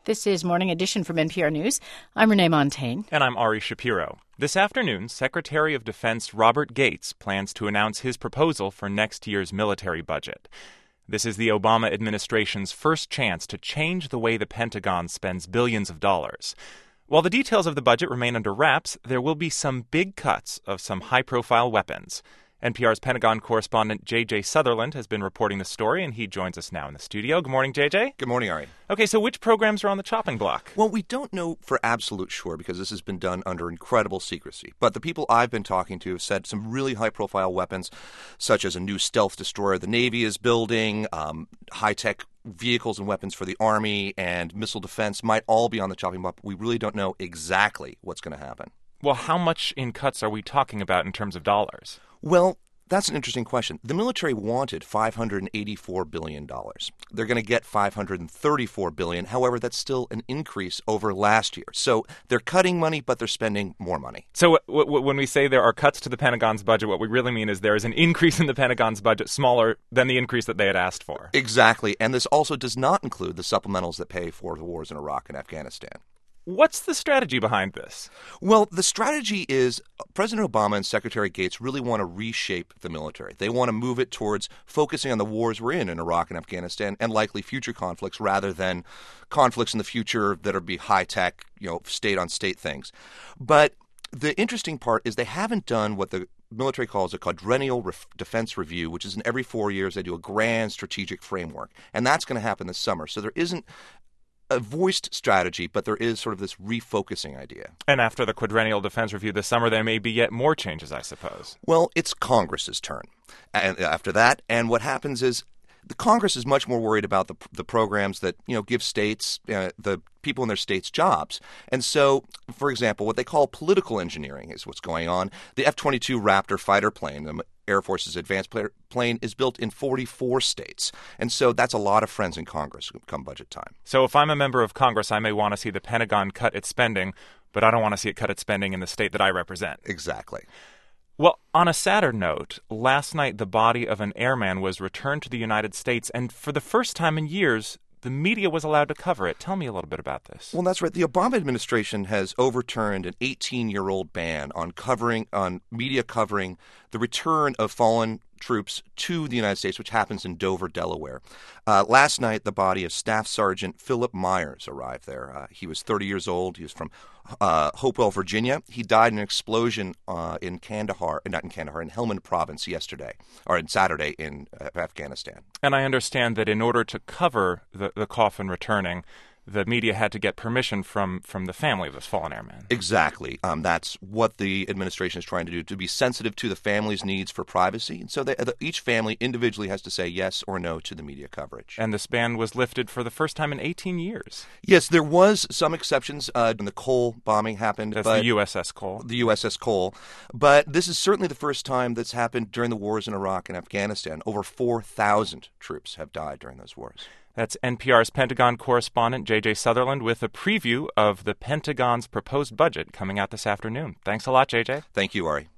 This is Morning Edition from NPR News. I'm Renee Montaigne. And I'm Ari Shapiro. This afternoon, Secretary of Defense Robert Gates plans to announce his proposal for next year's military budget. This is the Obama administration's first chance to change the way the Pentagon spends billions of dollars. While the details of the budget remain under wraps, there will be some big cuts of some high-profile weapons. NPR's Pentagon correspondent J.J. Sutherland has been reporting the story, and he joins us now in the studio. Good morning, J.J. Good morning, Ari. Okay, so which programs are on the chopping block? Well, we don't know for absolute sure because this has been done under incredible secrecy. But the people I've been talking to have said some really high-profile weapons, such as a new stealth destroyer the Navy is building, high-tech vehicles and weapons for the Army, and missile defense might all be on the chopping block. We really don't know exactly what's going to happen. Well, how much in cuts are we talking about in terms of dollars? Well, that's an interesting question. The military wanted $584 billion. They're going to get $534 billion. However, that's still an increase over last year. So they're cutting money, but they're spending more money. So when we say there are cuts to the Pentagon's budget, what we really mean is there is an increase in the Pentagon's budget smaller than the increase that they had asked for. Exactly. And this also does not include the supplementals that pay for the wars in Iraq and Afghanistan. What's the strategy behind this? Well, the strategy is President Obama and Secretary Gates really want to reshape the military. They want to move it towards focusing on the wars we're in Iraq and Afghanistan and likely future conflicts rather than conflicts in the future that will be high-tech, state-on-state things. But the interesting part is they haven't done what the military calls a quadrennial defense review, which is in every 4 years they do a grand strategic framework. And that's going to happen this summer. So there isn't a voiced strategy, but there is sort of this refocusing idea. And after the quadrennial defense review this summer, there may be yet more changes, I suppose. Well, it's Congress's turn and after that. And what happens is the Congress is much more worried about the programs that, give states, the people in their states jobs. And so, for example, what they call political engineering is what's going on. The F-22 Raptor fighter plane, the Air Force's advanced plane, is built in 44 states. And so that's a lot of friends in Congress come budget time. So if I'm a member of Congress, I may want to see the Pentagon cut its spending, but I don't want to see it cut its spending in the state that I represent. Exactly. Well, on a sadder note, last night the body of an airman was returned to the United States, and for the first time in years, the media was allowed to cover it. Tell me a little bit about this. Well, that's right. The Obama administration has overturned an 18-year-old ban on media covering the return of fallen troops to the United States, which happens in Dover, Delaware. Last night, the body of Staff Sergeant Philip Myers arrived there. He was 30 years old. He was from Hopewell, Virginia. He died in an explosion in Helmand Province Saturday in Afghanistan. And I understand that in order to cover the coffin returning, the media had to get permission from the family of this fallen airman. Exactly. That's what the administration is trying to do, to be sensitive to the family's needs for privacy. And so each family individually has to say yes or no to the media coverage. And this ban was lifted for the first time in 18 years. Yes, there was some exceptions when the Cole bombing happened. That's the USS Cole. The USS Cole. But this is certainly the first time that's happened during the wars in Iraq and Afghanistan. Over 4,000 troops have died during those wars. That's NPR's Pentagon correspondent J.J. Sutherland with a preview of the Pentagon's proposed budget coming out this afternoon. Thanks a lot, J.J. Thank you, Ari.